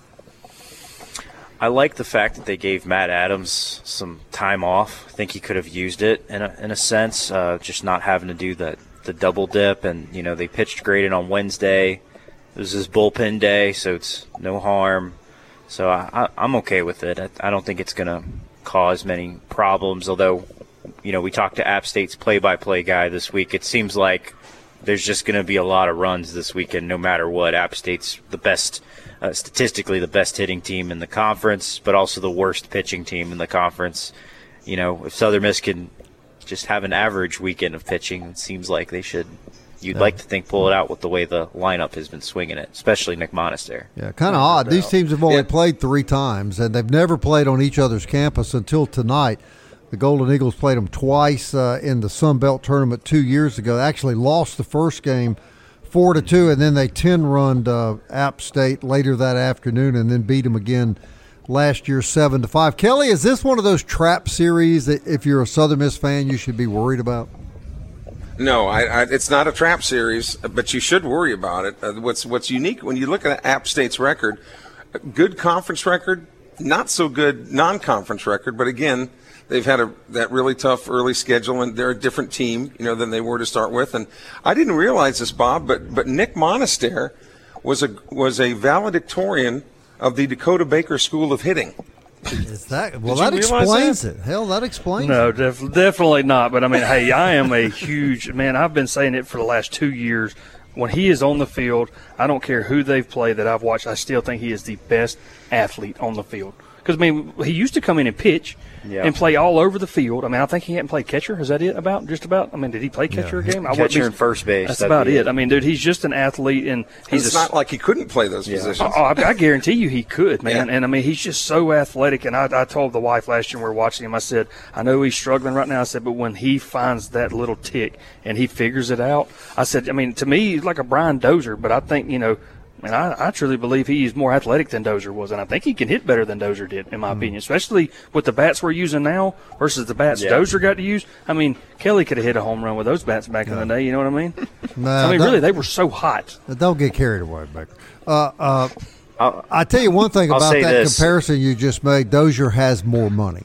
S6: I like the fact that they gave Matt Adams some time off. I think he could have used it in a, in a sense, uh, just not having to do the, the double dip. And, you know, they pitched Graydon on Wednesday. It was his bullpen day, so it's no harm. So I, I, I'm okay with it. I, I don't think it's going to cause many problems, although, you know, we talked to App State's play-by-play guy this week. It seems like there's just going to be a lot of runs this weekend no matter what. App State's the best, uh, statistically the best hitting team in the conference, but also the worst pitching team in the conference. You know, if Southern Miss can just have an average weekend of pitching, it seems like they should, you'd
S4: yeah.
S6: like to think, pull it out with the way the lineup has been swinging it, especially Nick Monaster.
S4: Yeah, kind of odd. These teams have only yeah. played three times, and they've never played on each other's campus until tonight. The Golden Eagles played them twice uh, in the Sun Belt tournament two years ago. They actually lost the first game four to two, and then they ten-runned uh, App State later that afternoon, and then beat them again last year seven to five. Kelly, is this one of those trap series that if you're a Southern Miss fan you should be worried about?
S5: No, I, I, it's not a trap series, but you should worry about it. Uh, what's what's unique when you look at App State's record, good conference record, not so good non-conference record, but again, they've had a that really tough early schedule, and they're a different team, you know, than they were to start with. And I didn't realize this, Bob, but but Nick Monaster was a was a valedictorian of the Dakota Baker School of Hitting.
S4: Is that well?
S5: Did you
S4: That
S5: realize
S4: explains
S5: that?
S4: it. Hell, that explains
S11: No,
S4: it.
S11: def- definitely not. But I mean, hey, I am a huge man. I've been saying it for the last two years. When he is on the field, I don't care who they've played that I've watched. I still think he is the best athlete on the field. Because I mean, he used to come in and pitch
S6: Yeah.
S11: and play all over the field. I mean, I think he hadn't played catcher. Is that it? About just about? I mean, did he play catcher
S6: Yeah.
S11: a game? I
S6: Catcher
S11: wouldn't be-
S6: and first base,
S11: That's
S6: that'd
S11: about
S6: be
S11: it.
S6: it.
S11: I mean, dude, he's just an athlete, and he's
S5: It's
S11: a,
S5: not like he couldn't play those positions.
S11: Oh, I, I guarantee you he could, man.
S5: Yeah.
S11: And, I mean, he's just so athletic. And I, I told the wife last year when we were watching him, I said, I know he's struggling right now. I said, but when he finds that little tick and he figures it out, I said, I mean, to me, he's like a Brian Dozier. But I think, you know, and I, I truly believe he is more athletic than Dozier was. And I think he can hit better than Dozier did, in my
S5: Mm-hmm.
S11: opinion, especially with the bats we're using now versus the bats
S6: Yeah.
S11: Dozier got to use. I mean, Kelly could have hit a home run with those bats back in the day. You know what I mean?
S4: Nah,
S11: I mean,
S4: that-
S11: really, they were so hot.
S4: Don't get carried away, Baker. Uh, uh,
S6: I'll,
S4: I tell you one thing
S6: I'll
S4: about
S6: say
S4: that
S6: this.
S4: comparison you just made. Dozier has more money.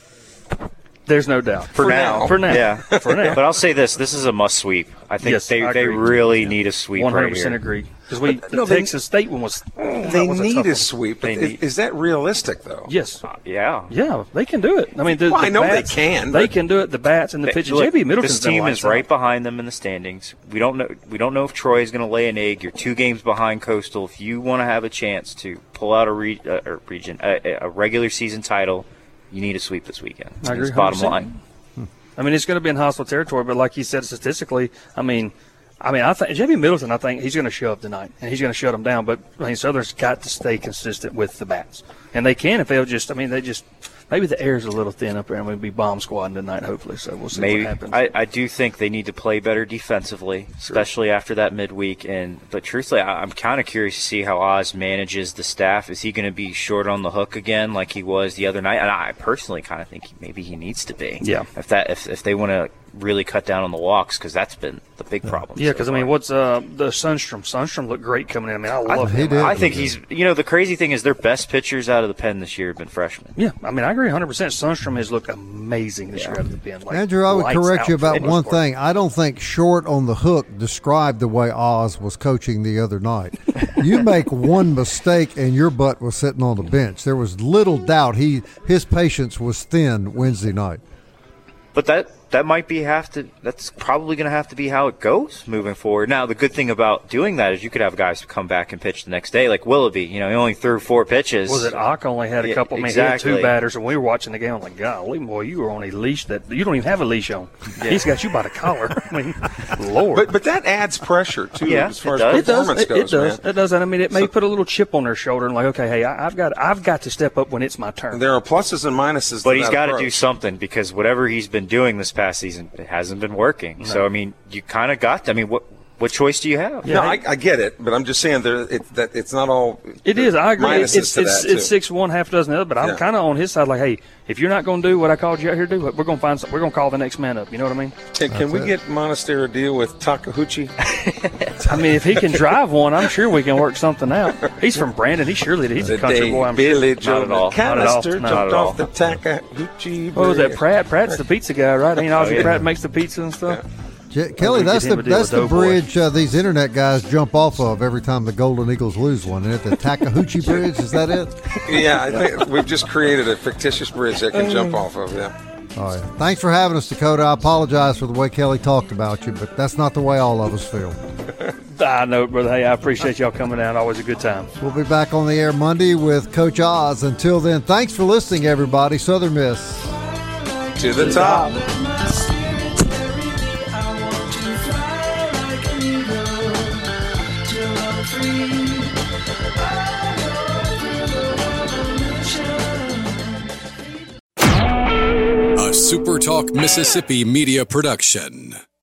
S11: There's no doubt.
S6: For, now.
S11: For now.
S6: Yeah.
S11: For now.
S6: But I'll say this. This is a must sweep. I think
S11: Yes,
S6: they,
S11: I
S6: they
S11: agree.
S6: really need a sweep
S11: One hundred
S6: right
S11: percent
S6: here.
S11: agree. Because we the
S5: No, they-
S11: Texas State one was that
S5: They
S11: was a
S5: need
S11: tough
S5: a
S11: one.
S5: sweep.
S6: They
S5: Is,
S6: need-
S5: is that realistic, though?
S11: Yes.
S6: Yeah.
S11: Yeah, they can do it. I mean, the,
S5: Well,
S11: the
S5: I know they
S11: bats,
S5: can,
S11: They
S5: but-
S11: can do it. The bats and the pitches.
S6: Look,
S11: J B Middleton's
S6: this
S11: been
S6: team
S11: lights
S6: is right
S11: out.
S6: behind them in the standings. We don't know. We don't know if Troy is going to lay an egg. You're two games behind Coastal. If you want to have a chance to pull out a, re, uh, a region, a, a regular season title, you need a sweep this weekend.
S11: I agree.
S6: That's bottom
S11: one hundred percent.
S6: line.
S11: I mean, it's going to be in hostile territory, but like you said, statistically, I mean, I mean, I think J B Middleton. I think he's going to shove tonight, and he's going to shut them down. But I mean, Southern's got to stay consistent with the bats, and they can if they'll just. I mean, they just maybe the air's a little thin up there, and we'll be bomb squadding tonight, hopefully. So we'll see
S6: Maybe
S11: what happens.
S6: I, I do think they need to play better defensively, especially after that midweek. And but truthfully, I, I'm kind of curious to see how Oz manages the staff. Is he going to be short on the hook again, like he was the other night? And I personally kind of think he, maybe he needs to be.
S11: Yeah.
S6: If that if if they want to really cut down on the walks, because that's been the big problem.
S11: Yeah,
S6: so
S11: because I mean,
S6: far.
S11: what's uh the Sunstrom? Sunstrom looked great coming in. I mean, I love
S6: I,
S11: him.
S6: I think he's, you know, the crazy thing is their best pitchers out of the pen this year have been freshmen.
S11: Yeah, I mean, I agree one hundred percent. Sunstrom has looked amazing this year out of the pen. Like,
S4: Andrew, I would
S11: lights
S4: correct
S11: out
S4: you
S11: for the
S4: about
S11: most
S4: one
S11: part.
S4: thing. I don't think short on the hook described the way Oz was coaching the other night. You make one mistake and your butt was sitting on the bench. There was little doubt he his patience was thin Wednesday night.
S6: But that that might be have to. That's probably going to have to be how it goes moving forward. Now, the good thing about doing that is you could have guys come back and pitch the next day, like Willoughby. You know, he only threw four pitches.
S11: Was it Ock only had a
S6: Yeah,
S11: couple? I mean, he had two
S6: exactly.
S11: batters, and we were watching the game. I'm like, golly, boy, you were on a leash that you don't even have a leash on. He's got you by the collar. I mean, Lord.
S5: But but that adds pressure too,
S6: Yeah,
S5: as far
S6: it
S5: as
S6: does.
S11: It does.
S5: performance
S11: It,
S5: goes.
S11: it does.
S5: man.
S11: It does. And I mean, it may
S5: So-
S11: put a little chip on their shoulder and like, okay, hey, I, I've got, I've got to step up when it's my turn.
S5: There are pluses and minuses.
S6: But
S5: to
S6: he's
S5: that
S6: got to
S5: approach.
S6: do something because whatever he's been doing this past season, it hasn't been working. So I mean, you kind of got. I mean, what what choice do you have?
S5: No, I, I get it, but I'm just saying there, it, that it's not all.
S11: It is. I agree.
S5: Minuses
S11: It's
S5: to
S11: it's,
S5: that,
S11: it's
S5: too.
S11: six one, half a dozen other. But I'm
S5: Yeah.
S11: kind of on his side. Like, hey, if you're not going to do what I called you out here to do, we're going to find. Some, we're going to call the next man up. You know what I mean?
S5: Can, can we get Monastery a deal with Takahouchi?
S11: I mean, if he can drive one, I'm sure we can work something out. He's from Brandon. He surely he's a
S5: The
S11: country
S5: day
S11: boy. I'm
S5: Billy
S11: sure.
S5: Joe
S11: Not at all. Not at all.
S5: Canister
S11: Not
S5: jumped
S11: at all.
S5: off the Takahouchi.
S11: What was that?
S5: bridge.
S11: Pratt. Pratt's the pizza guy, right? Ain't Ozzie
S6: Oh, yeah.
S11: Pratt makes the pizza and stuff.
S4: J- Kelly,
S11: Maybe
S4: that's
S11: get
S4: the
S11: him a deal
S4: that's
S11: with
S4: the
S11: Doughboy.
S4: bridge uh, these internet guys jump off of every time the Golden Eagles lose one. Isn't it the Takahouchi Bridge? Is that it?
S5: Yeah, I think we've just created a fictitious bridge they can jump off of. Yeah.
S4: All right. Thanks for having us, Dakota. I apologize for the way Kelly talked about you, but that's not the way all of us feel.
S11: I know, brother. Hey, I appreciate y'all coming out. Always a good time.
S4: We'll be back on the air Monday with Coach Oz. Until then, thanks for listening, everybody. Southern Miss.
S5: To the top.
S1: A SuperTalk Mississippi media production.